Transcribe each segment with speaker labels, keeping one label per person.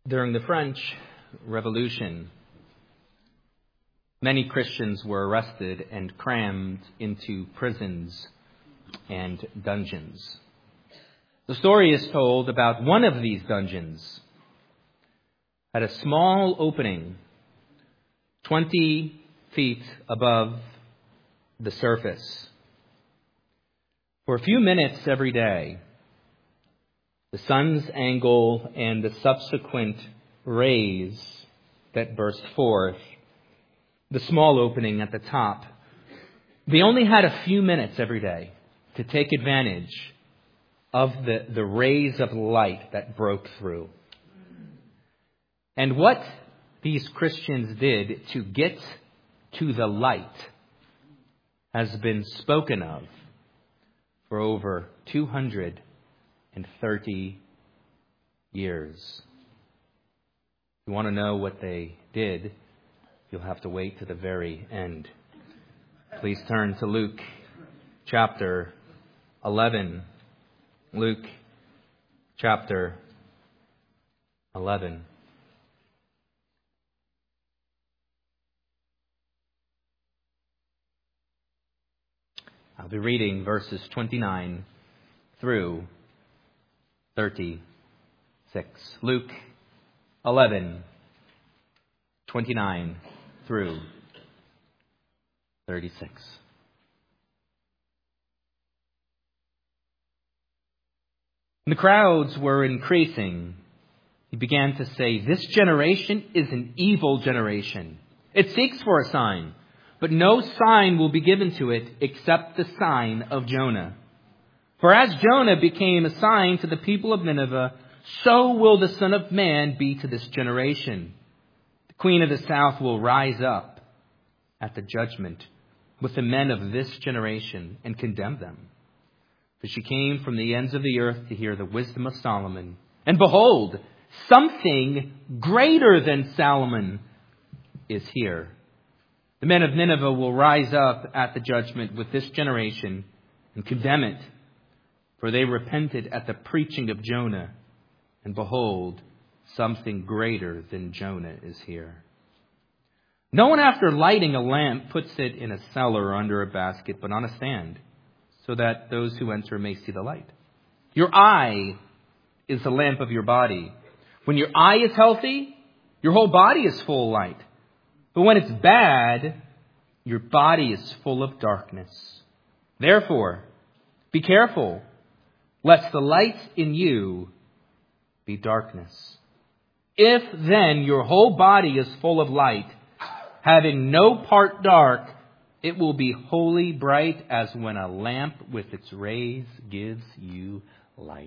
Speaker 1: During the French Revolution, many Christians were arrested and crammed into prisons and dungeons. The story is told about one of these dungeons had a small opening 20 feet above the surface. For a few minutes every day, the sun's angle and the subsequent rays that burst forth, the small opening at the top, they only had a few minutes every day to take advantage of the rays of light that broke through. And what these Christians did to get to the light has been spoken of for over 230 years. If you want to know what they did, you'll have to wait to the very end. Please turn to Luke chapter 11. Luke chapter 11. I'll be reading verses 29 through 36. Luke 11, 29 through 36. When the crowds were increasing, he began to say, "This generation is an evil generation. It seeks for a sign, but no sign will be given to it except the sign of Jonah. For as Jonah became a sign to the people of Nineveh, so will the Son of Man be to this generation. The Queen of the South will rise up at the judgment with the men of this generation and condemn them. For she came from the ends of the earth to hear the wisdom of Solomon. And behold, something greater than Solomon is here. The men of Nineveh will rise up at the judgment with this generation and condemn it. For they repented at the preaching of Jonah. And behold, something greater than Jonah is here. No one after lighting a lamp puts it in a cellar or under a basket, but on a stand, so that those who enter may see the light. Your eye is the lamp of your body. When your eye is healthy, your whole body is full of light. But when it's bad, your body is full of darkness. Therefore, be careful, lest the light in you be darkness. If then your whole body is full of light, having no part dark, it will be wholly bright as when a lamp with its rays gives you light."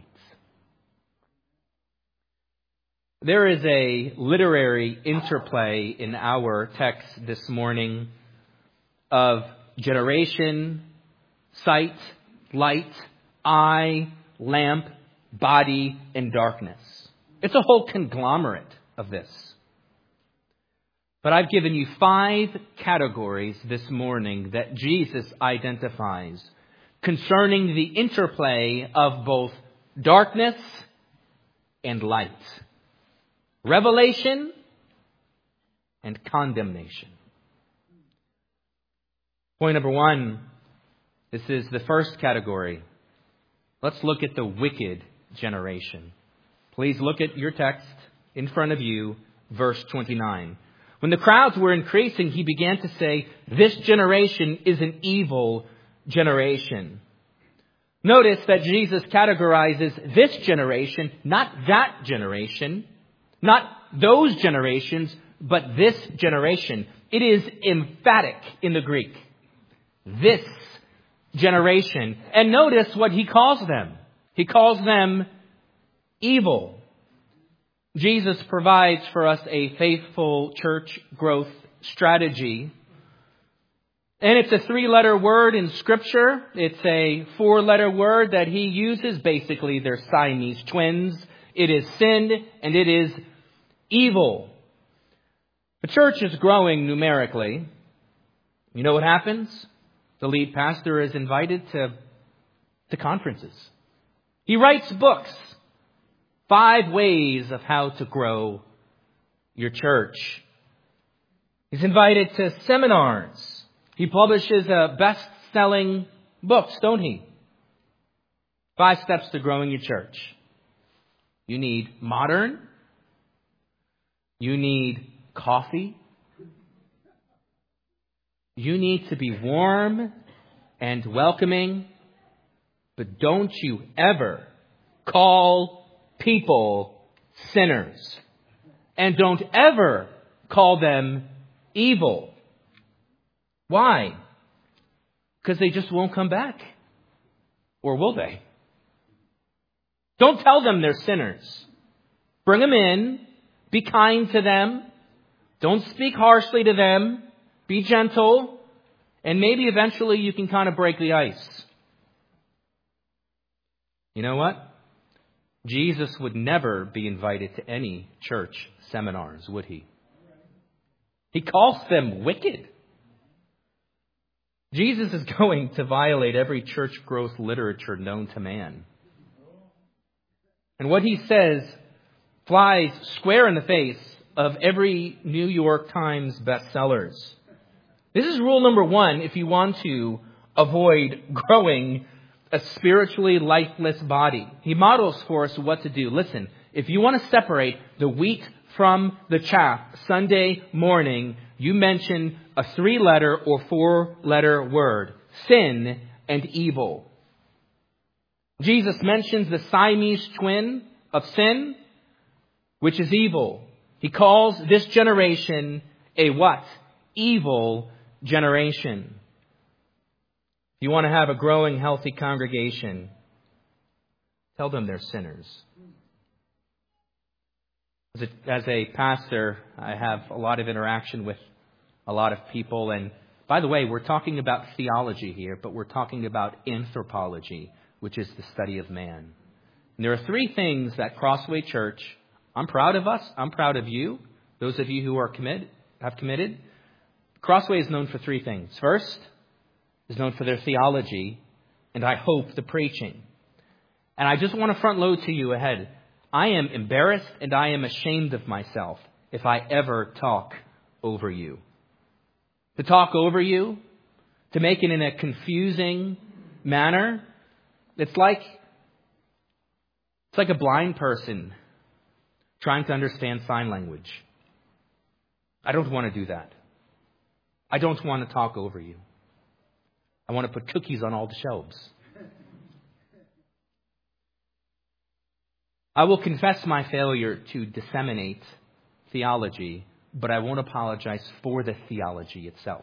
Speaker 1: There is a literary interplay in our text this morning of generation, sight, light, eye, lamp, body, and darkness. It's a whole conglomerate of this. But I've given you 5 categories this morning that Jesus identifies concerning the interplay of both darkness and light, revelation and condemnation. Point number 1, this is the first category. Let's look at the wicked generation. Please look at your text in front of you, verse 29. When the crowds were increasing, he began to say, "This generation is an evil generation." Notice that Jesus categorizes this generation, not that generation, not those generations, but this generation. It is emphatic in the Greek. This generation. And notice what he calls them. He calls them evil. Jesus provides for us a faithful church growth strategy. And it's a 3-letter word in Scripture. It's a 4-letter word that he uses. Basically, they're Siamese twins. It is sin and it is evil. The church is growing numerically. You know what happens? The lead pastor is invited to conferences. He writes books. 5 ways of how to grow your church. He's invited to seminars. He publishes best-selling books, don't he? 5 steps to growing your church. You need modern. You need coffee. You need to be warm and welcoming. But don't you ever call people sinners. And don't ever call them evil. Why? Because they just won't come back. Or will they? Don't tell them they're sinners. Bring them in. Be kind to them. Don't speak harshly to them. Be gentle. And maybe eventually you can kind of break the ice. You know what? Jesus would never be invited to any church seminars, would he? He calls them wicked. Jesus is going to violate every church growth literature known to man. And what he says flies square in the face of every New York Times bestsellers. This is rule number 1 if you want to avoid growing a spiritually lifeless body. He models for us what to do. Listen, if you want to separate the wheat from the chaff Sunday morning, you mention a 3-letter or 4-letter word: sin and evil. Jesus mentions the Siamese twin of sin, which is evil. He calls this generation a what? Evil generation. If you want to have a growing, healthy congregation, tell them they're sinners. As a pastor, I have a lot of interaction with a lot of people. And by the way, we're talking about theology here, but we're talking about anthropology, which is the study of man. And there are 3 things that Crossway Church, I'm proud of us, I'm proud of you, those of you who are have committed. Crossway is known for 3 things. First, is known for their theology, and I hope the preaching. And I just want to front load to you ahead. I am embarrassed and I am ashamed of myself if I ever talk over you. To talk over you, to make it in a confusing manner, it's like a blind person trying to understand sign language. I don't want to do that. I don't want to talk over you. I want to put cookies on all the shelves. I will confess my failure to disseminate theology, but I won't apologize for the theology itself.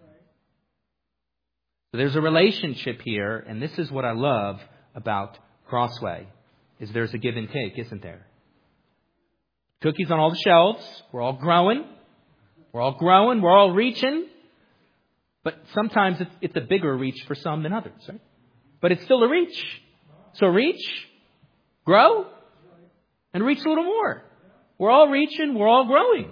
Speaker 1: So there's a relationship here, and this is what I love about Crossway, is there's a give and take, isn't there? Cookies on all the shelves. We're all growing. We're all reaching. But sometimes it's a bigger reach for some than others, right? But it's still a reach. So reach, grow, and reach a little more. We're all reaching, we're all growing.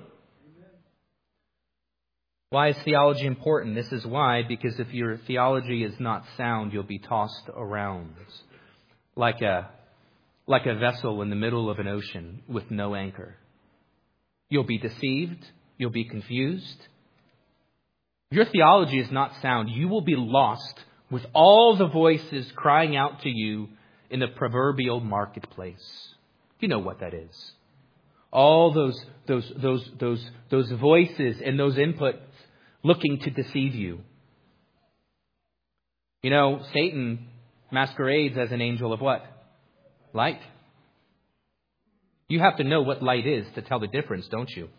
Speaker 1: Why is theology important? This is why, because if your theology is not sound, you'll be tossed around like a vessel in the middle of an ocean with no anchor. You'll be deceived. You'll be confused. If your theology is not sound, you will be lost with all the voices crying out to you in the proverbial marketplace. You know what that is. All those voices and those inputs looking to deceive you. You know, Satan masquerades as an angel of what? Light. You have to know what light is to tell the difference, don't you?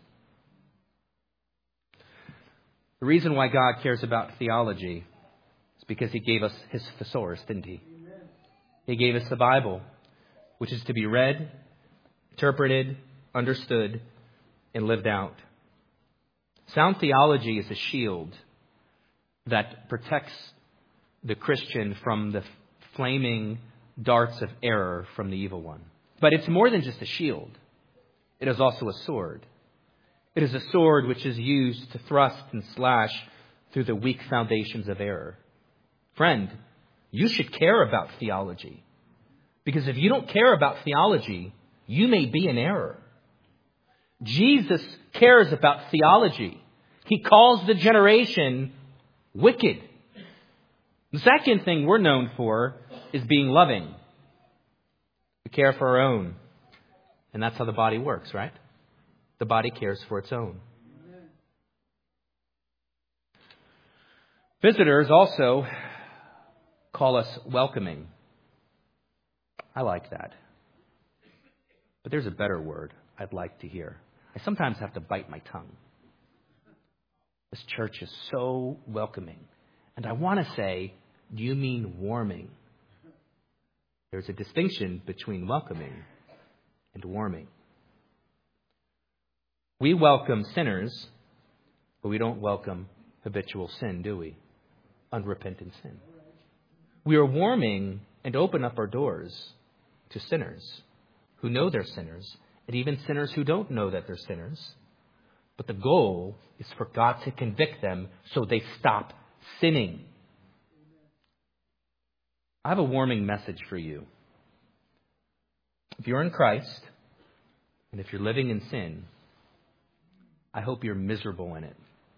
Speaker 1: The reason why God cares about theology is because He gave us His thesaurus, didn't He? He gave us the Bible, which is to be read, interpreted, understood, and lived out. Sound theology is a shield that protects the Christian from the flaming darts of error from the evil one. But it's more than just a shield. It is also a sword. It is a sword which is used to thrust and slash through the weak foundations of error. Friend, you should care about theology. Because if you don't care about theology, you may be in error. Jesus cares about theology. He calls the generation wicked. The second thing we're known for is being loving. We care for our own. And that's how the body works, right? The body cares for its own. Visitors also call us welcoming. I like that. But there's a better word I'd like to hear. I sometimes have to bite my tongue. This church is so welcoming. And I want to say, do you mean warming? There's a distinction between welcoming and warming. We welcome sinners, but we don't welcome habitual sin, do we? Unrepentant sin. We are warming and open up our doors to sinners who know they're sinners, and even sinners who don't know that they're sinners. But the goal is for God to convict them so they stop sinning. I have a warming message for you. If you're in Christ, and if you're living in sin, I hope you're miserable in it.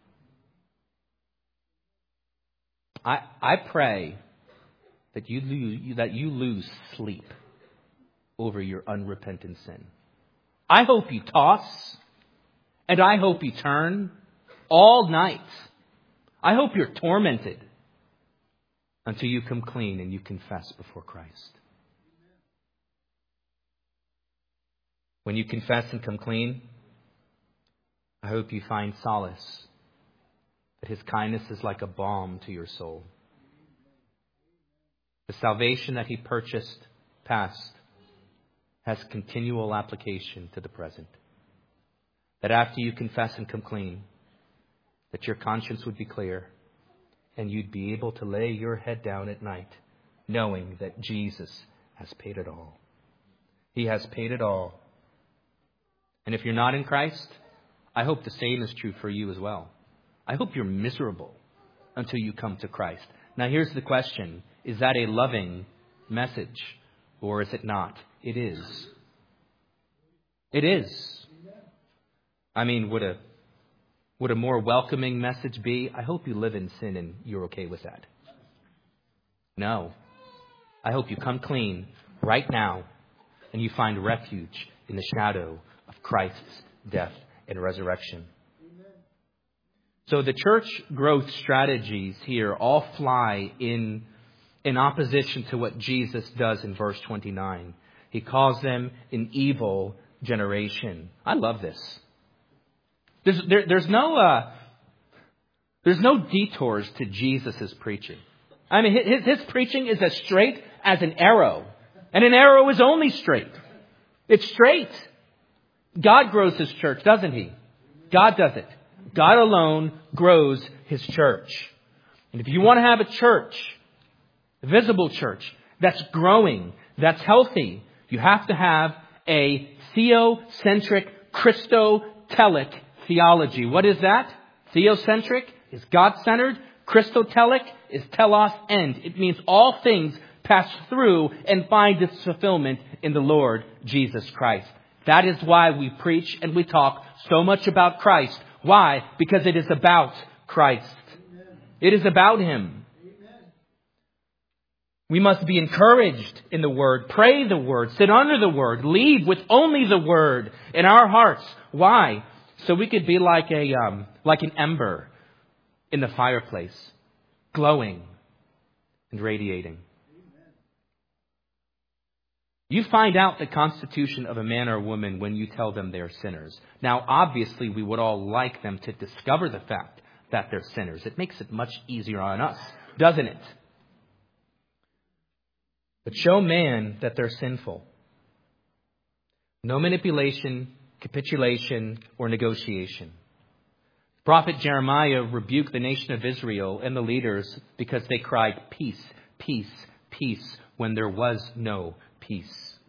Speaker 1: I pray that you lose sleep over your unrepentant sin. I hope you toss, and I hope you turn all night. I hope you're tormented until you come clean and you confess before Christ. When you confess and come clean, I hope you find solace, that His kindness is like a balm to your soul. The salvation that He purchased past has continual application to the present. That after you confess and come clean, that your conscience would be clear and you'd be able to lay your head down at night knowing that Jesus has paid it all. He has paid it all. And if you're not in Christ, I hope the same is true for you as well. I hope you're miserable until you come to Christ. Now here's the question. Is that a loving message or is it not? It is. It is. I mean, would a more welcoming message be, I hope you live in sin and you're okay with that? No. I hope you come clean right now and you find refuge in the shadow of Christ's death and resurrection. So the church growth strategies here all fly in opposition to what Jesus does in verse 29. He calls them an evil generation. I love this. There's no detours to Jesus' preaching. I mean, his preaching is as straight as an arrow. And an arrow is only straight. It's straight. God grows His church, doesn't He? God does it. God alone grows His church. And if you want to have a church, a visible church, that's growing, that's healthy, you have to have a theocentric, Christotelic theology. What is that? Theocentric is God-centered. Christotelic is telos end. It means all things pass through and find its fulfillment in the Lord Jesus Christ. That is why we preach and we talk so much about Christ. Why? Because it is about Christ. It is about Him. We must be encouraged in the Word, pray the Word, sit under the Word, lead with only the Word in our hearts. Why? So we could be like an ember in the fireplace, glowing and radiating. You find out the constitution of a man or woman when you tell them they're sinners. Now, obviously, we would all like them to discover the fact that they're sinners. It makes it much easier on us, doesn't it? But show man that they're sinful. No manipulation, capitulation, or negotiation. Prophet Jeremiah rebuked the nation of Israel and the leaders because they cried, peace, peace, peace, when there was no peace.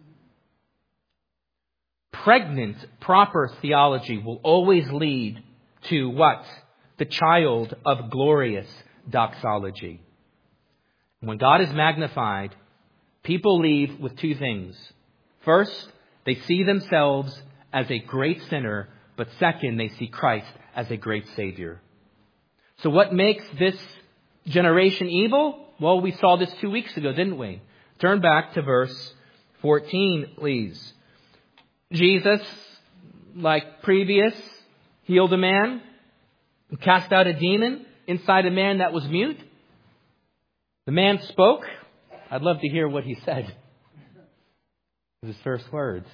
Speaker 1: Pregnant, proper theology will always lead to what? The child of glorious doxology. When God is magnified, people leave with two things. First, they see themselves as a great sinner But second, they see Christ as a great Savior. So what makes this generation evil? Well, we saw this 2 weeks ago, didn't we? Turn back to verse 14, please. Jesus, like previous, healed a man, cast out a demon inside a man that was mute. The man spoke. I'd love to hear what he said. His first words.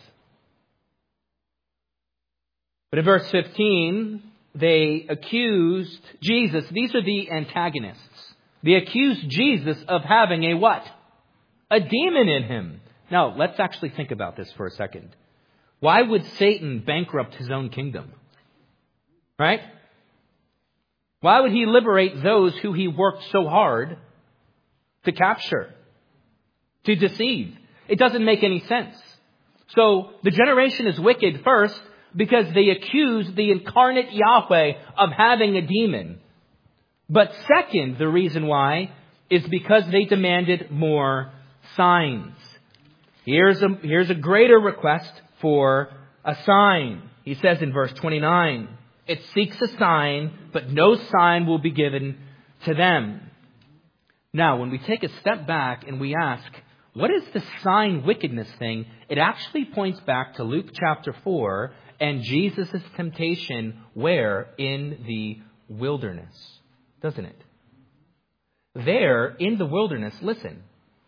Speaker 1: But in verse 15, they accused Jesus. These are the antagonists. They accused Jesus of having a what? A demon in him. Now, let's actually think about this for a second. Why would Satan bankrupt his own kingdom? Right? Why would he liberate those who he worked so hard to capture, to deceive? It doesn't make any sense. So the generation is wicked first because they accuse the incarnate Yahweh of having a demon. But second, the reason why is because they demanded more signs. Here's a greater request for a sign. He says in verse 29, it seeks a sign, but no sign will be given to them. Now, when we take a step back and we ask, what is the sign wickedness thing? It actually points back to Luke chapter 4 and Jesus' temptation where? In the wilderness. Doesn't it? There, in the wilderness, listen.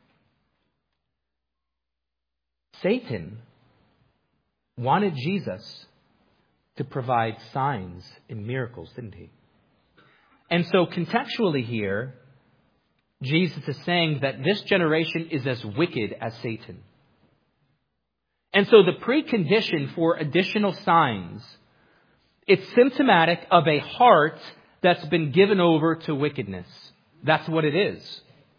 Speaker 1: Satan wanted Jesus to provide signs and miracles, didn't he? And so contextually here, Jesus is saying that this generation is as wicked as Satan. And so the precondition for additional signs, it's symptomatic of a heart that's been given over to wickedness. That's what it is.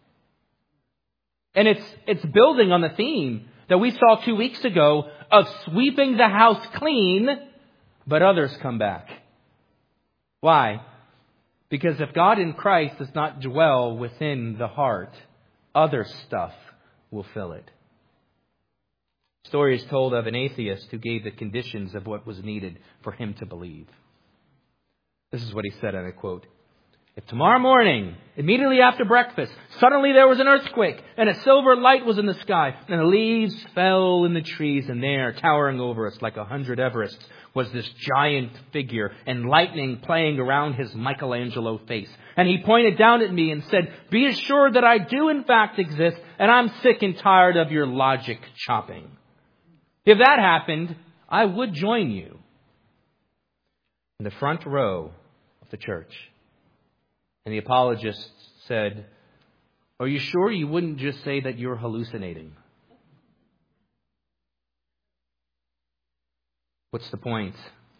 Speaker 1: And it's building on the theme that we saw 2 weeks ago of sweeping the house clean, but others come back. Why? Because if God in Christ does not dwell within the heart, other stuff will fill it. Story is told of an atheist who gave the conditions of what was needed for him to believe. This is what he said, and I quote, "If tomorrow morning, immediately after breakfast, suddenly there was an earthquake, and a silver light was in the sky, and the leaves fell in the trees, and there, towering over us like 100 Everests, was this giant figure, and lightning playing around his Michelangelo face. And he pointed down at me and said, 'Be assured that I do in fact exist, and I'm sick and tired of your logic chopping.' If that happened, I would join you in the front row of the church." And the apologist said, "Are you sure you wouldn't just say that you're hallucinating?" What's the point?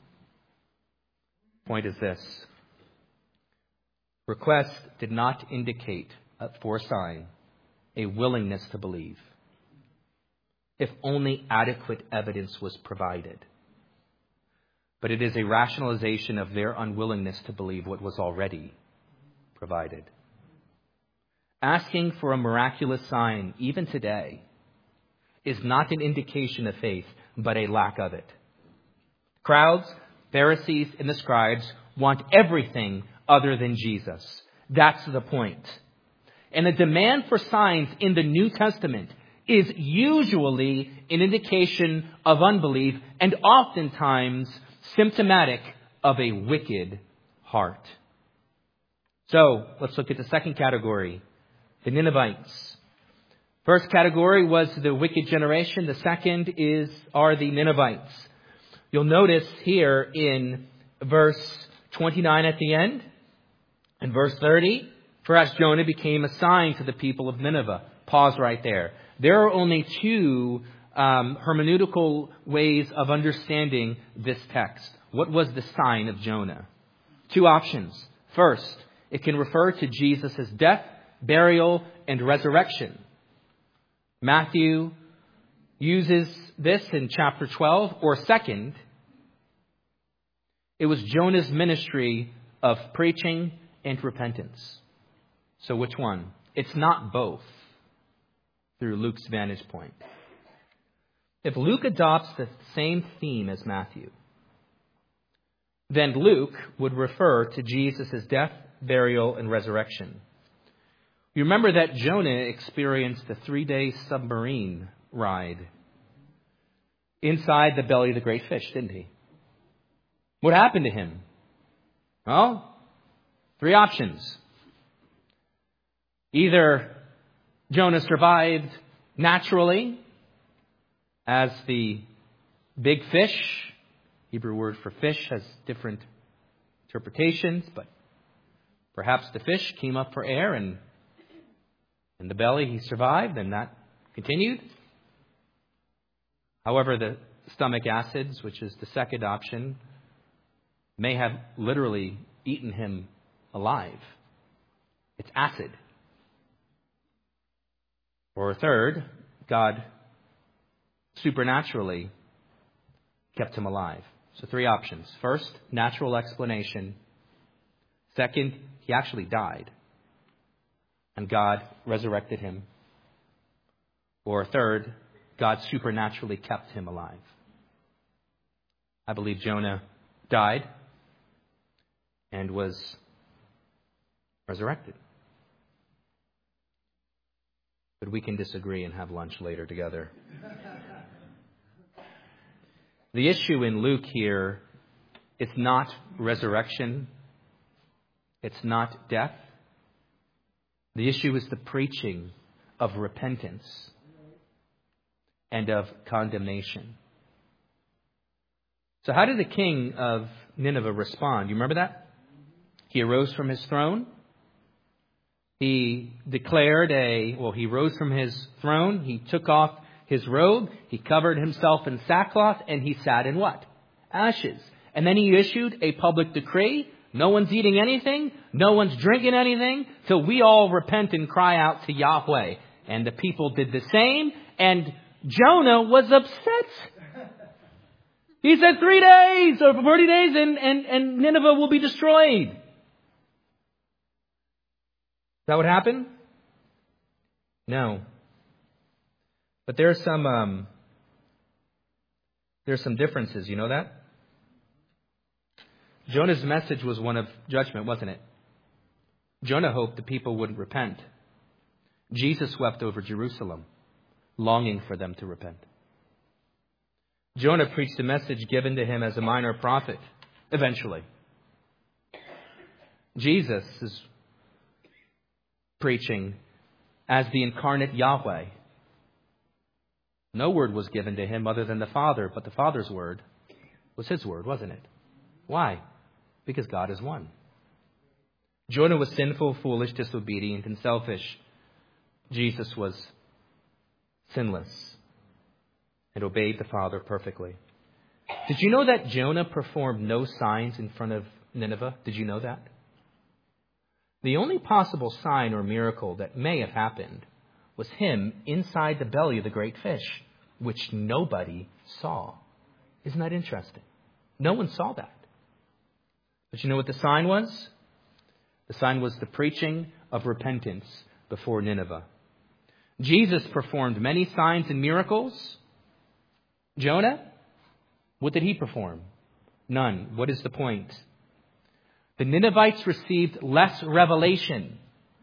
Speaker 1: The point is this. Request did not indicate for a sign a willingness to believe, if only adequate evidence was provided. But it is a rationalization of their unwillingness to believe what was already provided. Asking for a miraculous sign, even today, is not an indication of faith, but a lack of it. Crowds, Pharisees, and the scribes want everything other than Jesus. That's the point. And the demand for signs in the New Testament is usually an indication of unbelief and oftentimes symptomatic of a wicked heart. So, let's look at the second category, the Ninevites. First category was the wicked generation. The second are the Ninevites. You'll notice here in verse 29 at the end, and verse 30, "For as Jonah became a sign to the people of Nineveh." Pause right there. There are only two hermeneutical ways of understanding this text. What was the sign of Jonah? Two options. First, it can refer to Jesus' death, burial, and resurrection. Matthew uses this in chapter 12. Or second, it was Jonah's ministry of preaching and repentance. So which one? It's not both, through Luke's vantage point. If Luke adopts the same theme as Matthew, then Luke would refer to Jesus' death, burial, and resurrection. You remember that Jonah experienced a 3-day submarine ride inside the belly of the great fish, didn't he? What happened to him? Well, 3 options. Either Jonah survived naturally as the big fish. Hebrew word for fish has different interpretations, but perhaps the fish came up for air and in the belly he survived and that continued. However, the stomach acids, which is the second option, may have literally eaten him alive. It's acid. Or a third, God supernaturally kept him alive. So 3 options. First, natural explanation. Second, he actually died and God resurrected him. Or third, God supernaturally kept him alive. I believe Jonah died and was resurrected. But we can disagree and have lunch later together. The issue in Luke here, it's not resurrection. It's not death. The issue is the preaching of repentance and of condemnation. So how did the king of Nineveh respond? You remember that? He arose from his throne. He rose from his throne. He took off his robe. He covered himself in sackcloth and he sat in what? Ashes. And then he issued a public decree. No one's eating anything. No one's drinking anything till we all repent and cry out to Yahweh. And the people did the same. And Jonah was upset. He said 3 days or 40 days and Nineveh will be destroyed. Is that what happened? No. But there's some differences. You know that? Jonah's message was one of judgment, wasn't it? Jonah hoped the people wouldn't repent. Jesus wept over Jerusalem, longing for them to repent. Jonah preached a message given to him as a minor prophet, eventually. Jesus is preaching as the incarnate Yahweh. No word was given to him other than the Father, but the Father's word was his word, wasn't it? Why? Because God is one. Jonah was sinful, foolish, disobedient, and selfish. Jesus was sinless and obeyed the Father perfectly. Did you know that Jonah performed no signs in front of Nineveh? Did you know that? The only possible sign or miracle that may have happened was him inside the belly of the great fish, which nobody saw. Isn't that interesting? No one saw that. But you know what the sign was? The sign was the preaching of repentance before Nineveh. Jesus performed many signs and miracles. Jonah, what did he perform? None. What is the point? The Ninevites received less revelation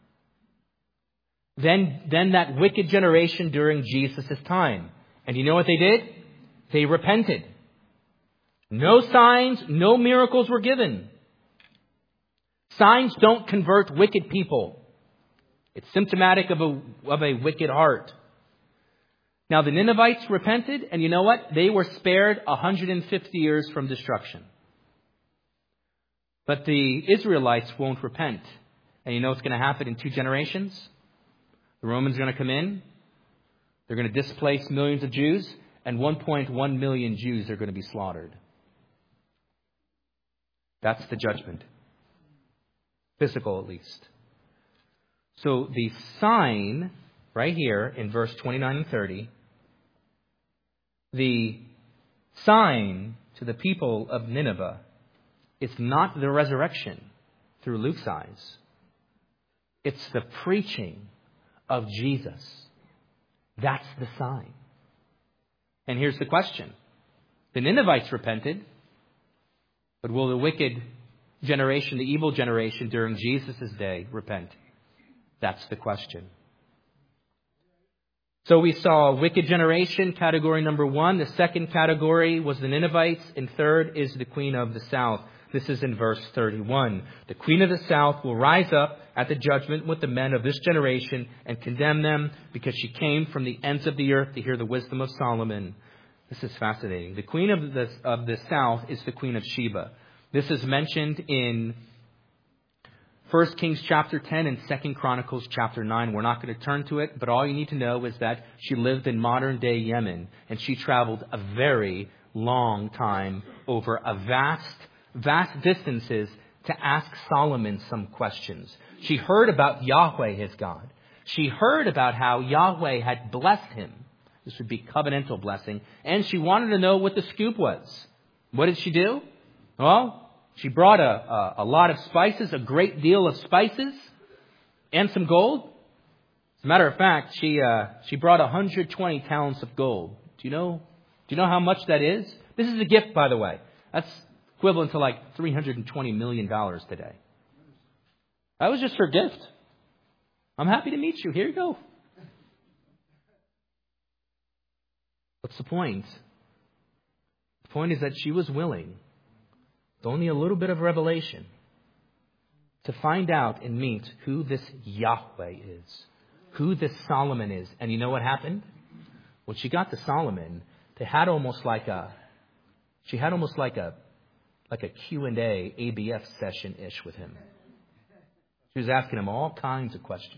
Speaker 1: than that wicked generation during Jesus' time. And you know what they did? They repented. No signs, no miracles were given. Signs don't convert wicked people. It's symptomatic of a wicked heart. Now the Ninevites repented, and you know what? They were spared 150 years from destruction. But the Israelites won't repent. And you know what's going to happen in 2 generations? The Romans are going to come in. They're going to displace millions of Jews, and 1.1 million Jews are going to be slaughtered. That's the judgment. Physical, at least. So the sign, right here in verse 29 and 30, the sign to the people of Nineveh, it's not the resurrection through Luke's eyes. It's the preaching of Jesus. That's the sign. And here's the question. The Ninevites repented. But will the wicked generation, the evil generation during Jesus' day repent? That's the question. So we saw wicked generation, category number 1. The second category was the Ninevites. And third is the queen of the south. This is in verse 31. The queen of the south will rise up at the judgment with the men of this generation and condemn them because she came from the ends of the earth to hear the wisdom of Solomon. This is fascinating. The queen of the south is the queen of Sheba. This is mentioned in 1 Kings chapter 10 and 2 Chronicles chapter 9. We're not going to turn to it, but all you need to know is that she lived in modern day Yemen, and she traveled a very long time over a vast distances to ask Solomon some questions. She heard about Yahweh, his God. She heard about how Yahweh had blessed him. This would be covenantal blessing. And she wanted to know what the scoop was. What did she do? Well, she brought a lot of spices, a great deal of spices, and some gold. As a matter of fact, she brought 120 talents of gold. Do you know how much that is? This is a gift, by the way. That's equivalent to like $320 million today. That was just her gift. I'm happy to meet you. Here you go. What's the point? The point is that she was willing, with only a little bit of revelation, to find out and meet who this Yahweh is, who this Solomon is. And you know what happened? When she got to Solomon, she had almost like a Q&A, ABF session-ish with him. She was asking him all kinds of questions.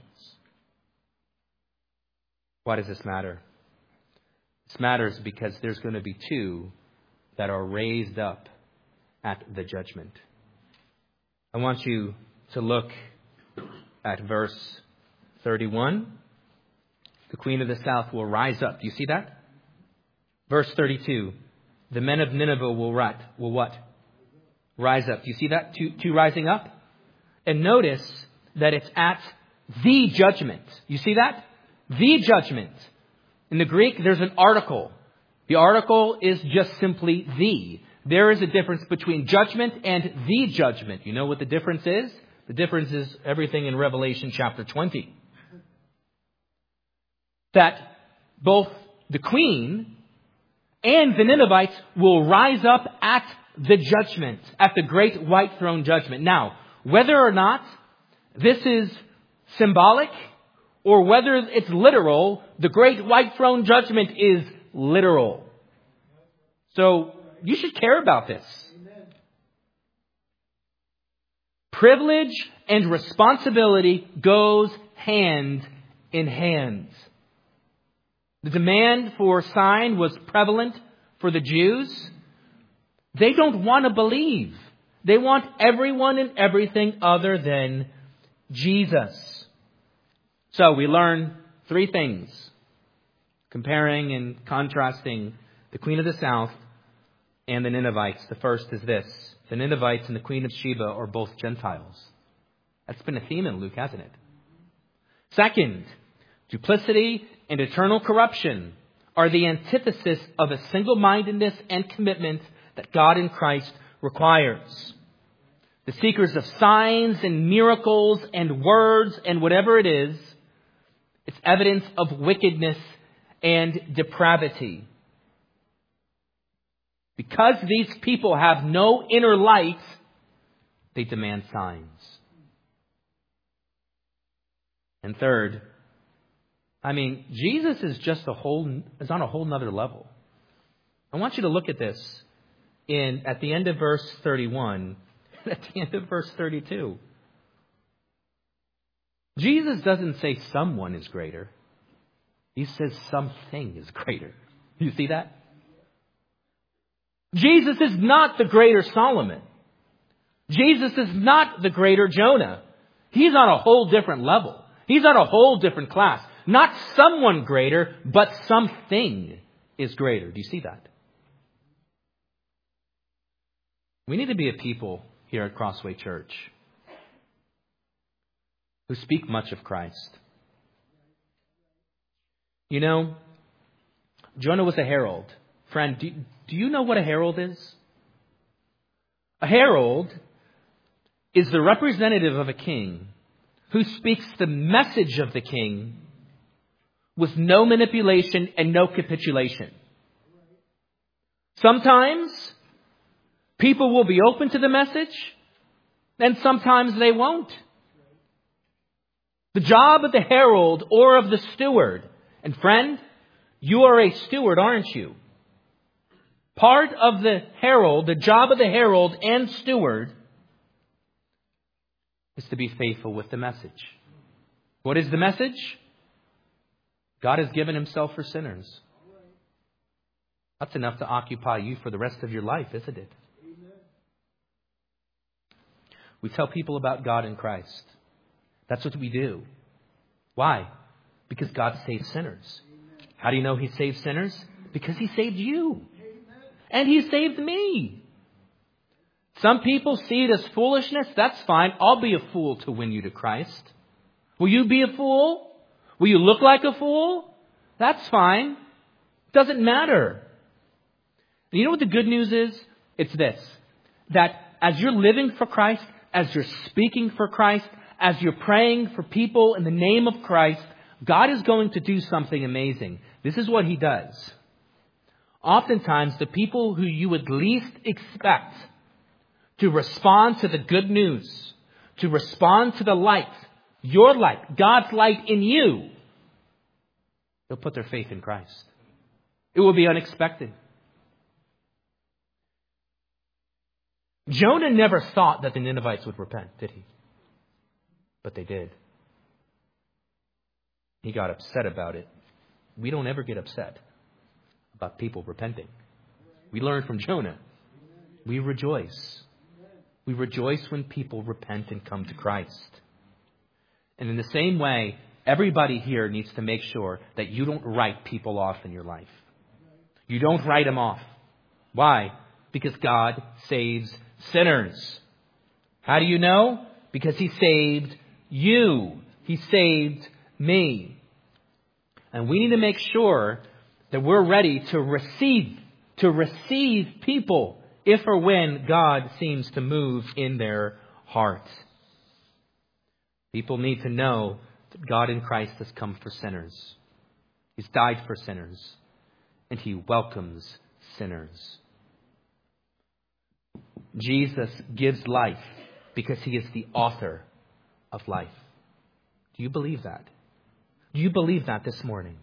Speaker 1: Why does this matter? This matters because there's going to be two that are raised up at the judgment. I want you to look at verse 31. The queen of the south will rise up. Do you see that? Verse 32. The men of Nineveh will what? Rise up. Do you see that? Two rising up? And notice that it's at the judgment. You see that? The judgment. In the Greek, there's an article. The article is just simply the. There is a difference between judgment and the judgment. You know what the difference is? The difference is everything in Revelation chapter 20. That both the queen and the Ninevites will rise up at the judgment, at the great white throne judgment. Now, whether or not this is symbolic or whether it's literal, the great white throne judgment is literal. So you should care about this. Privilege and responsibility goes hand in hand. The demand for a sign was prevalent for the Jews. They don't want to believe. They want everyone and everything other than Jesus. So we learn three things, comparing and contrasting the queen of the south and the Ninevites. The first is this. The Ninevites and the queen of Sheba are both Gentiles. That's been a theme in Luke, hasn't it? Second, duplicity and eternal corruption are the antithesis of a single-mindedness and commitment that God in Christ requires. The seekers of signs and miracles and words and whatever it is, it's evidence of wickedness and depravity. Because these people have no inner light, they demand signs. And third, Jesus is on a whole nother level. I want you to look at this at the end of verse 31, at the end of verse 32. Jesus doesn't say someone is greater. He says something is greater. You see that? Jesus is not the greater Solomon. Jesus is not the greater Jonah. He's on a whole different level. He's on a whole different class. Not someone greater, but something is greater. Do you see that? We need to be a people here at Crossway Church who speak much of Christ. You know, Jonah was a herald. Friend, do you know what a herald is? A herald is the representative of a king who speaks the message of the king with no manipulation and no capitulation. Sometimes people will be open to the message, and sometimes they won't. The job of the herald or of the steward, and friend, you are a steward, aren't you? Part of the herald, the job of the herald and steward, is to be faithful with the message. What is the message? God has given himself for sinners. That's enough to occupy you for the rest of your life, isn't it? We tell people about God in Christ. That's what we do. Why? Because God saves sinners. How do you know he saves sinners? Because he saved you. And he saved me. Some people see it as foolishness. That's fine. I'll be a fool to win you to Christ. Will you be a fool? Will you look like a fool? That's fine. Doesn't matter. And you know what the good news is? It's this. That as you're living for Christ, as you're speaking for Christ, as you're praying for people in the name of Christ, God is going to do something amazing. This is what he does. Oftentimes, the people who you would least expect to respond to the good news, to respond to the light, your light, God's light in you, they'll put their faith in Christ. It will be unexpected. Jonah never thought that the Ninevites would repent, did he? But they did. He got upset about it. We don't ever get upset about people repenting. We learn from Jonah. We rejoice. We rejoice when people repent and come to Christ. And in the same way, everybody here needs to make sure that you don't write people off in your life. You don't write them off. Why? Because God saves sinners. How do you know? Because he saved you. He saved me. And we need to make sure that we're ready to receive people if or when God seems to move in their hearts. People need to know that God in Christ has come for sinners. He's died for sinners. And he welcomes sinners. Jesus gives life because he is the author of life. Do you believe that? Do you believe that this morning?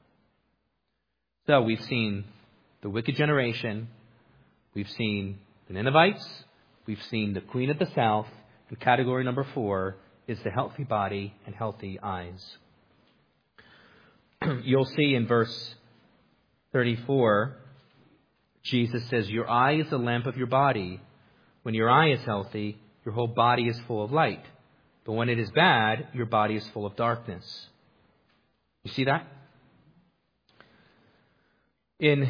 Speaker 1: So we've seen the wicked generation. We've seen the Ninevites. We've seen the Queen of the South. And category number 4 is the healthy body and healthy eyes. You'll see in verse 34, Jesus says, your eye is the lamp of your body. When your eye is healthy, your whole body is full of light. But when it is bad, your body is full of darkness. You see that? In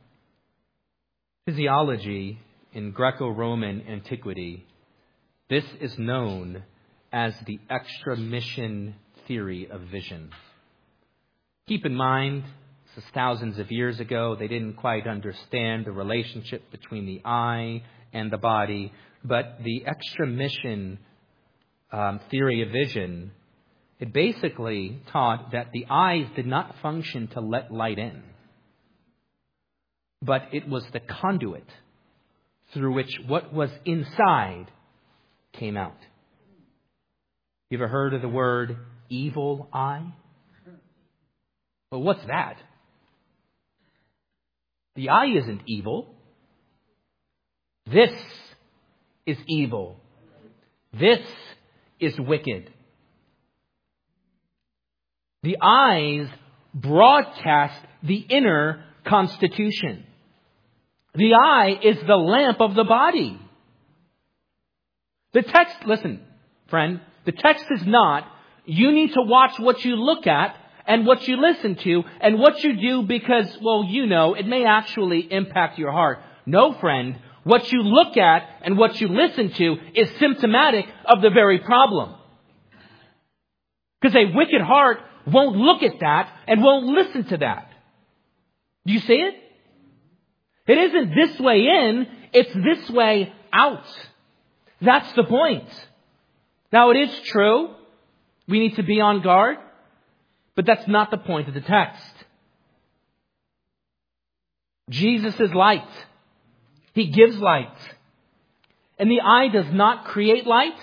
Speaker 1: physiology, in Greco-Roman antiquity, this is known as the extramission theory of vision. Keep in mind, this is thousands of years ago. They didn't quite understand the relationship between the eye and the body. But the extramission theory of vision, it basically taught that the eyes did not function to let light in, but it was the conduit through which what was inside came out. You ever heard of the word evil eye? Well, what's that? The eye isn't evil. This is evil. This is wicked. The eyes broadcast the inner constitution. The eye is the lamp of the body. The text, listen, friend, the text is not, you need to watch what you look at and what you listen to and what you do because, well, you know, it may actually impact your heart. No, friend, what you look at and what you listen to is symptomatic of the very problem. Because a wicked heart won't look at that and won't listen to that. Do you see it? It isn't this way in, it's this way out. That's the point. Now, it is true. We need to be on guard. But that's not the point of the text. Jesus is light. He gives light. And the eye does not create light,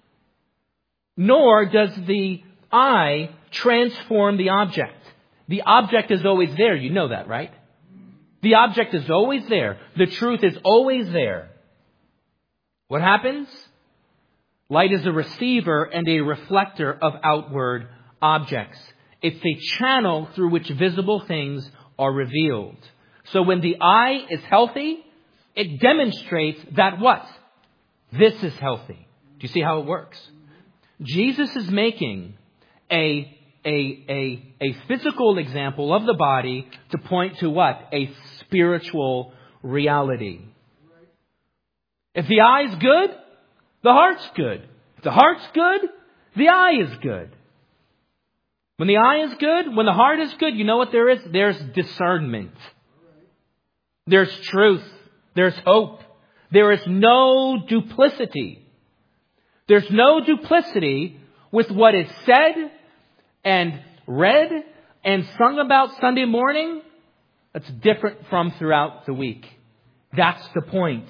Speaker 1: nor does the eye transform the object. The object is always there. You know that, right? The object is always there. The truth is always there. What happens? Light is a receiver and a reflector of outward objects. It's a channel through which visible things are revealed. So when the eye is healthy, it demonstrates that what? This is healthy. Do you see how it works? Jesus is making a physical example of the body to point to what? A spiritual reality. If the eye's good, the heart's good. If the heart's good, the eye is good. When the eye is good, when the heart is good, you know what there is? There's discernment. There's truth. There's hope. There is no duplicity. There's no duplicity with what is said and read and sung about Sunday morning. That's different from throughout the week. That's the point.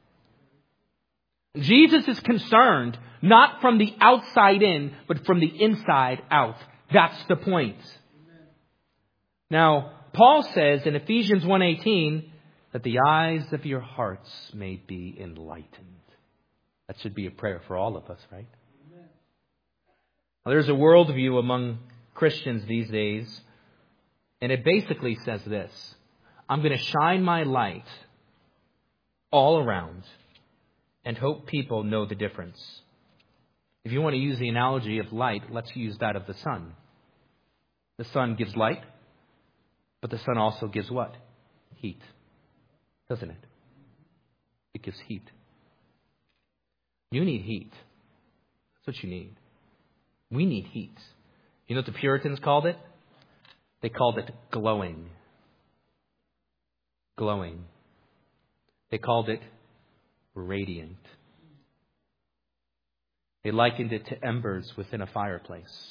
Speaker 1: Jesus is concerned not from the outside in, but from the inside out. That's the point. Now, Paul says in Ephesians 1:18 that the eyes of your hearts may be enlightened. That should be a prayer for all of us, right? Now, there's a worldview among Christians these days, and it basically says this: I'm going to shine my light all around and hope people know the difference. If you want to use the analogy of light, let's use that of the sun. The sun gives light, but the sun also gives what? Heat. Doesn't it? It gives heat. You need heat. That's what you need. We need heat. You know what the Puritans called it? They called it glowing. Glowing. They called it radiant. They likened it to embers within a fireplace.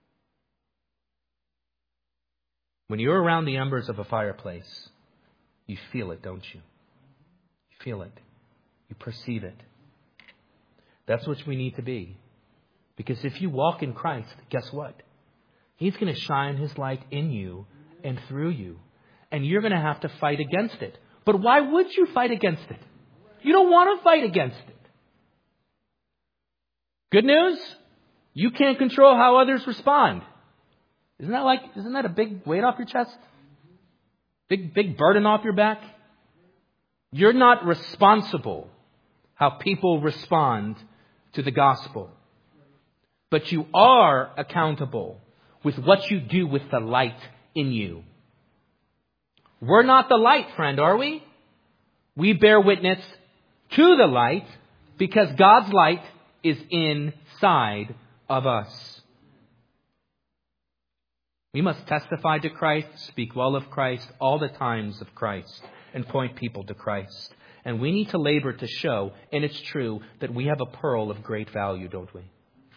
Speaker 1: When you're around the embers of a fireplace, you feel it, don't you? You feel it. You perceive it. That's what we need to be. Because if you walk in Christ, guess what? He's going to shine His light in you and through you. And you're going to have to fight against it. But why would you fight against it? You don't want to fight against it. Good news? You can't control how others respond. Isn't that a big weight off your chest? Big burden off your back? You're not responsible how people respond to the gospel. But you are accountable with what you do with the light in you. We're not the light, friend, are we? We bear witness to the light because God's light is inside of us. We must testify to Christ, speak well of Christ, all the times of Christ, and point people to Christ. And we need to labor to show, and it's true, that we have a pearl of great value, don't we?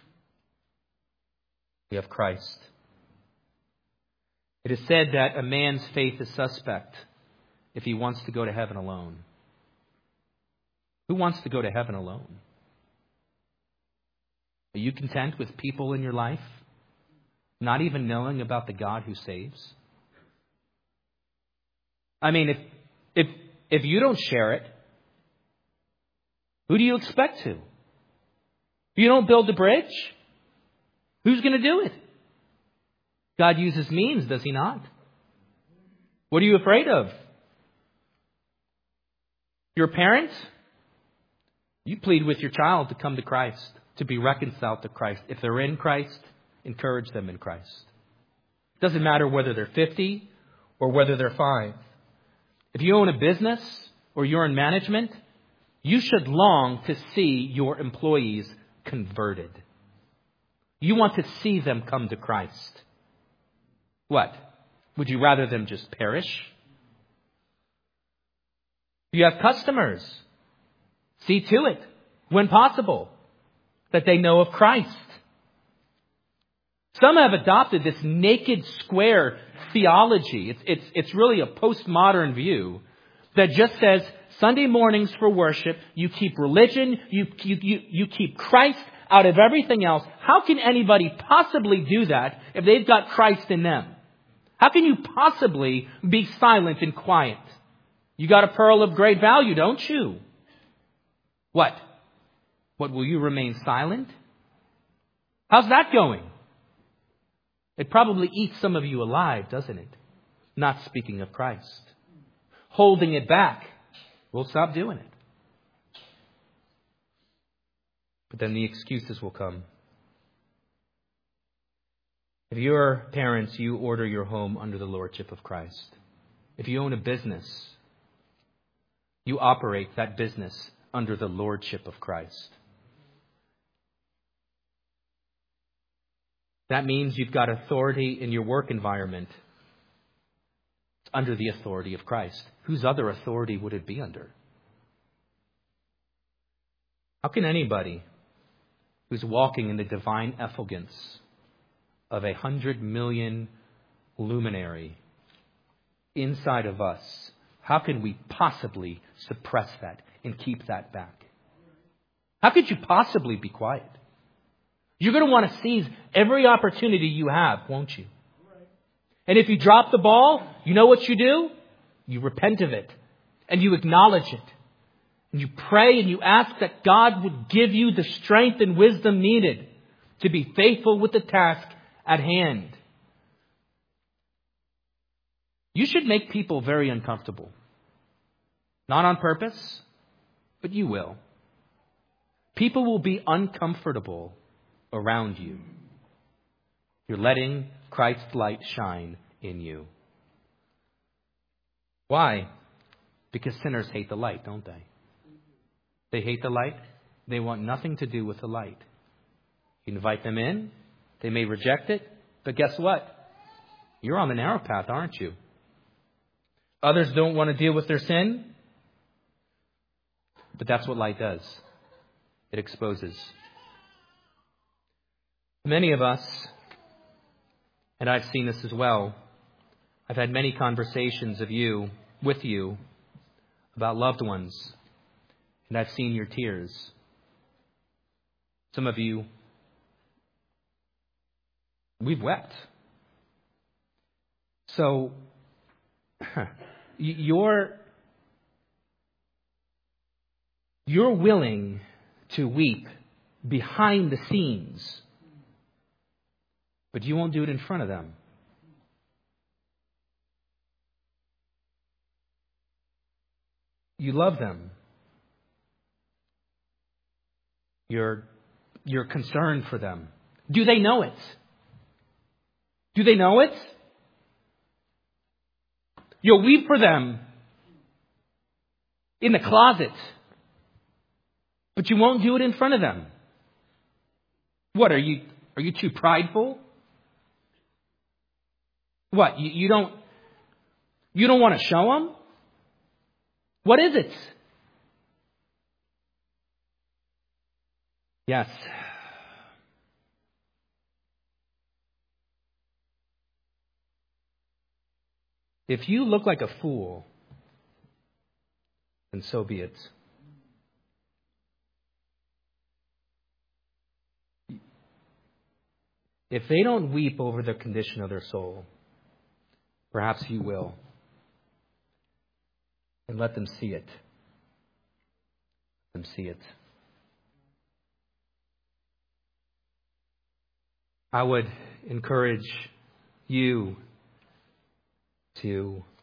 Speaker 1: We have Christ. It is said that a man's faith is suspect if he wants to go to heaven alone. Who wants to go to heaven alone? Are you content with people in your life not even knowing about the God who saves? I mean, if you don't share it, who do you expect to? If you don't build the bridge, who's going to do it? God uses means, does He not? What are you afraid of? Your parents? You plead with your child to come to Christ, to be reconciled to Christ. If they're in Christ, encourage them in Christ. It doesn't matter whether they're 50 or whether they're 5. If you own a business or you're in management, you should long to see your employees converted. You want to see them come to Christ. What? Would you rather them just perish? You have customers. See to it, when possible, that they know of Christ. Some have adopted this naked square theology. It's really a postmodern view that just says Sunday mornings for worship, you keep religion, you keep Christ out of everything else. How can anybody possibly do that if they've got Christ in them? How can you possibly be silent and quiet? You got a pearl of great value, don't you? What? What, will you remain silent? How's that going? It probably eats some of you alive, doesn't it? Not speaking of Christ. Holding it back. We'll stop doing it. But then the excuses will come. If you're parents, you order your home under the lordship of Christ. If you own a business, you operate that business under the lordship of Christ. That means you've got authority in your work environment. It's under the authority of Christ. Whose other authority would it be under? How can anybody who's walking in the divine effulgence of 100 million luminary inside of us, how can we possibly suppress that and keep that back? How could you possibly be quiet? You're going to want to seize every opportunity you have, won't you? And if you drop the ball, you know what you do? You repent of it and you acknowledge it. And you pray and you ask that God would give you the strength and wisdom needed to be faithful with the task at hand. You should make people very uncomfortable. Not on purpose, but you will. People will be uncomfortable around you. You're letting Christ's light shine in you. Why? Because sinners hate the light, don't they? They hate the light. They want nothing to do with the light. You invite them in. They may reject it. But guess what? You're on the narrow path, aren't you? Others don't want to deal with their sin. But that's what light does. It exposes. Many of us, and I've seen this as well, I've had many conversations with you about loved ones. And I've seen your tears. Some of you, we've wept. So, you're willing to weep behind the scenes, but you won't do it in front of them. You love them. You're concerned for them. Do they know it? Do they know it? You'll weep for them in the closet, but you won't do it in front of them. What, are you too prideful? What, you don't want to show them? What is it? Yes. If you look like a fool, then so be it. If they don't weep over the condition of their soul, perhaps you will. And let them see it. Let them see it. I would encourage you to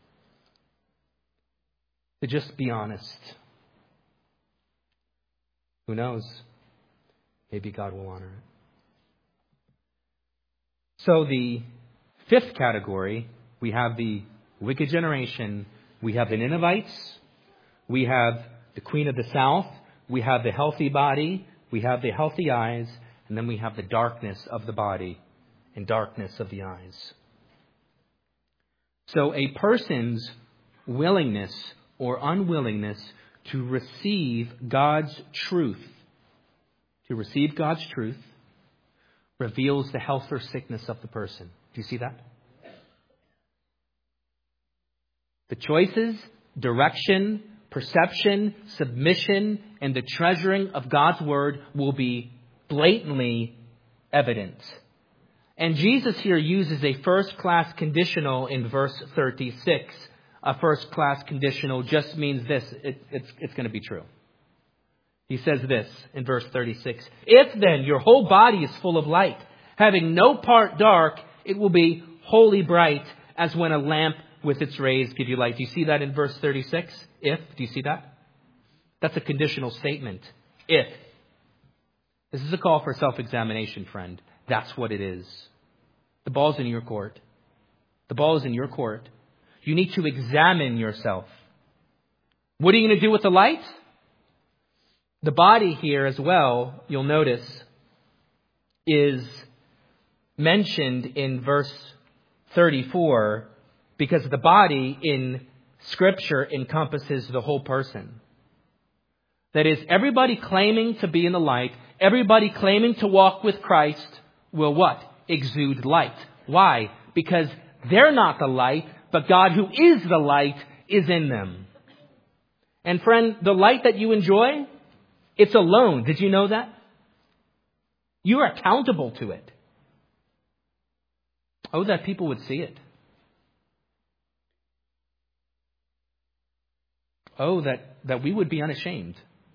Speaker 1: just be honest. Who knows? Maybe God will honor it. So the fifth category, we have the wicked generation, we have the Ninevites, we have the queen of the south, we have the healthy body, we have the healthy eyes, and then we have the darkness of the body and darkness of the eyes. So a person's willingness or unwillingness to receive God's truth, reveals the health or sickness of the person. Do you see that? The choices, direction, perception, submission, and the treasuring of God's word will be blatantly evident. And Jesus here uses a first-class conditional in verse 36. A first-class conditional just means this. It's going to be true. He says this in verse 36. If then your whole body is full of light, having no part dark, it will be wholly bright, as when a lamp with its rays give you light. Do you see that in verse 36? If. Do you see that? That's a conditional statement. If. This is a call for self-examination, friend. That's what it is. The ball's in your court. The ball is in your court. You need to examine yourself. What are you going to do with the light? The body here as well, you'll notice, is mentioned in verse 34 because the body in Scripture encompasses the whole person. That is, everybody claiming to be in the light, everybody claiming to walk with Christ will what? Exude light. Why? Because they're not the light, but God who is the light is in them. And friend, the light that you enjoy, it's alone. Did you know that? You are accountable to it. Oh, that people would see it. Oh, that we would be unashamed.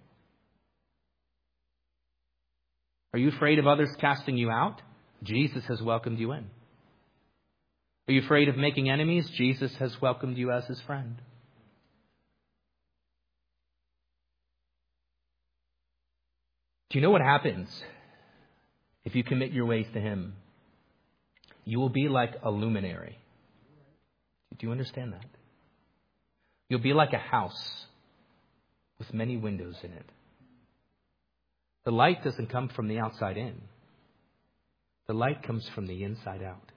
Speaker 1: Are you afraid of others casting you out? Jesus has welcomed you in. Are you afraid of making enemies? Jesus has welcomed you as his friend. Do you know what happens if you commit your ways to him? You will be like a luminary. Do you understand that? You'll be like a house with many windows in it. The light doesn't come from the outside in. The light comes from the inside out.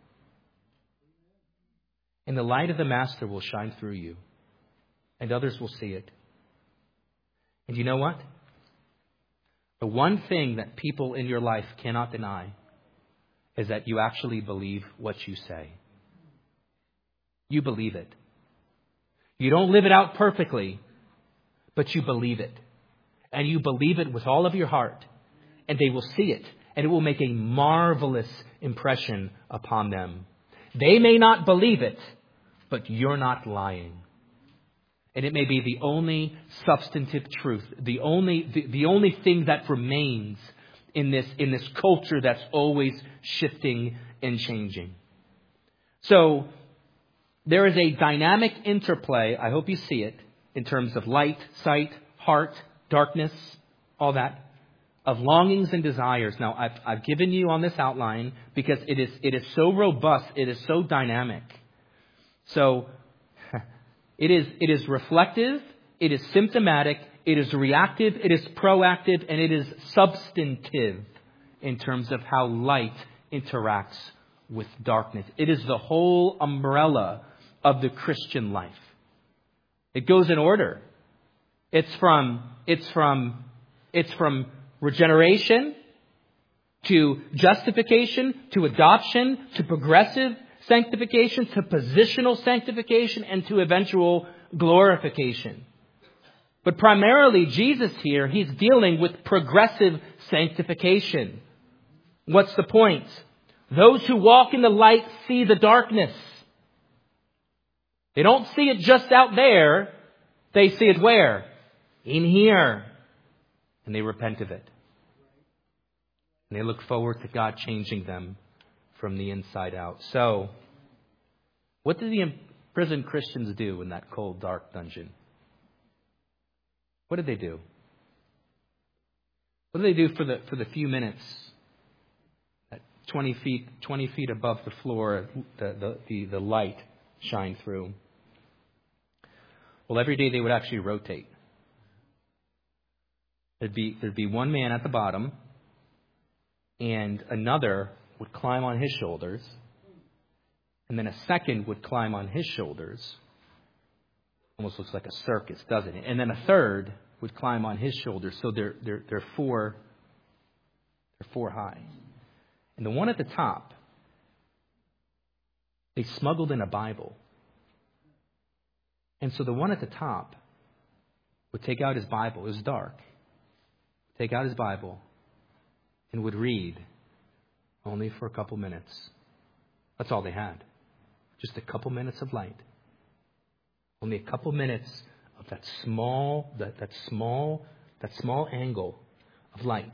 Speaker 1: And the light of the Master will shine through you. And others will see it. And you know what? The one thing that people in your life cannot deny is that you actually believe what you say. You believe it. You don't live it out perfectly, but you believe it. And you believe it with all of your heart. And they will see it. And it will make a marvelous impression upon them. They may not believe it, but you're not lying. And it may be the only substantive truth, the only thing that remains in this culture that's always shifting and changing. So there is a dynamic interplay, I hope you see it, in terms of light, sight, heart, darkness, all that, of longings and desires. Now, I've given you on this outline because it is so robust, it is so dynamic. So it is reflective, it is symptomatic, it is reactive, it is proactive, and it is substantive in terms of how light interacts with darkness. It is the whole umbrella of the Christian life. It goes in order. It's from regeneration to justification to adoption to progressive sanctification to positional sanctification and to eventual glorification. But primarily Jesus here, he's dealing with progressive sanctification. What's the point? Those who walk in the light see the darkness. They don't see it just out there. They see it where? In here. And they repent of it. And they look forward to God changing them from the inside out. So, what do the imprisoned Christians do in that cold, dark dungeon? What did they do? What do they do for the few minutes at 20 feet above the floor, the light shine through? Well, every day they would actually rotate. There'd be one man at the bottom, and another would climb on his shoulders, and then a second would climb on his shoulders, Almost looks like a circus, doesn't it? And then a third would climb on his shoulders. So they're four high. And the one at the top, they smuggled in a Bible. And so the one at the top would take out his Bible. It was dark. Take out his Bible and would read only for a couple minutes. That's all they had. Just a couple minutes of light. Only a couple minutes of that small angle of light.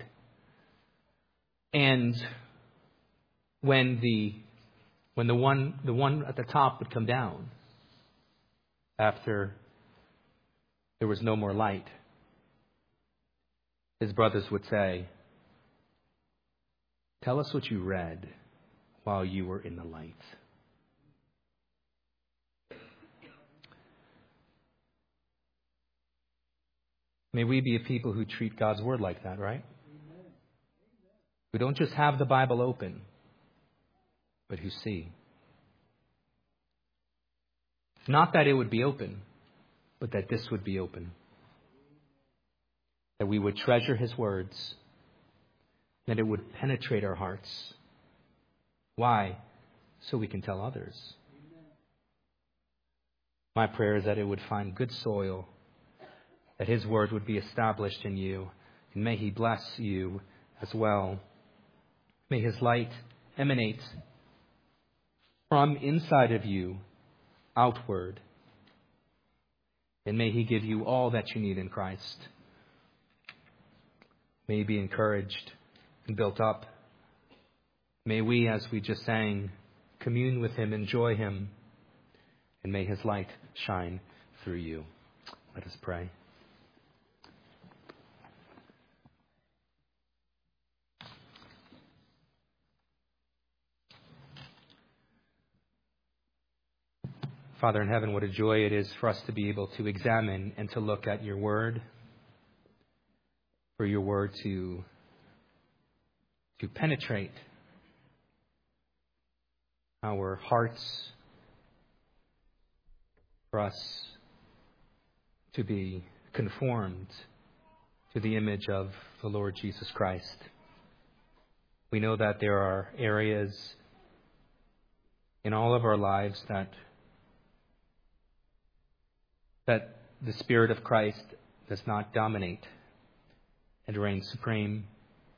Speaker 1: And when the one at the top would come down after there was no more light, his brothers would say, "Tell us what you read while you were in the light." May we be a people who treat God's Word like that, right? We don't just have the Bible open, but who see. Not that it would be open, but that this would be open. That we would treasure His words. That it would penetrate our hearts. Why? So we can tell others. My prayer is that it would find good soil. That His word would be established in you. And may He bless you as well. May His light emanate from inside of you outward. And may He give you all that you need in Christ. May you be encouraged and built up. May we, as we just sang, commune with Him, enjoy Him. And may His light shine through you. Let us pray. Father in heaven, what a joy it is for us to be able to examine and to look at your word. For your word to penetrate our hearts. For us to be conformed to the image of the Lord Jesus Christ. We know that there are areas in all of our lives that the Spirit of Christ does not dominate and reign supreme.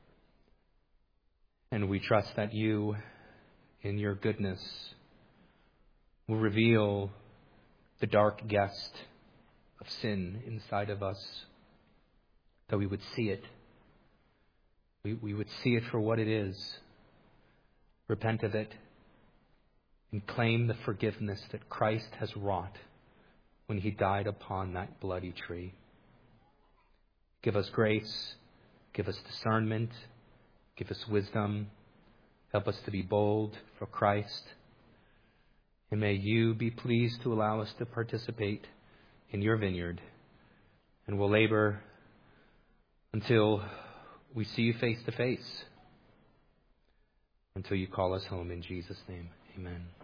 Speaker 1: And we trust that you, in your goodness, will reveal the dark guest of sin inside of us, that we would see it. We would see it for what it is, repent of it, and claim the forgiveness that Christ has wrought when He died upon that bloody tree. Give us grace, give us discernment, give us wisdom, help us to be bold for Christ. And may you be pleased to allow us to participate in your vineyard. And we'll labor until we see you face to face, until you call us home. In Jesus' name, amen.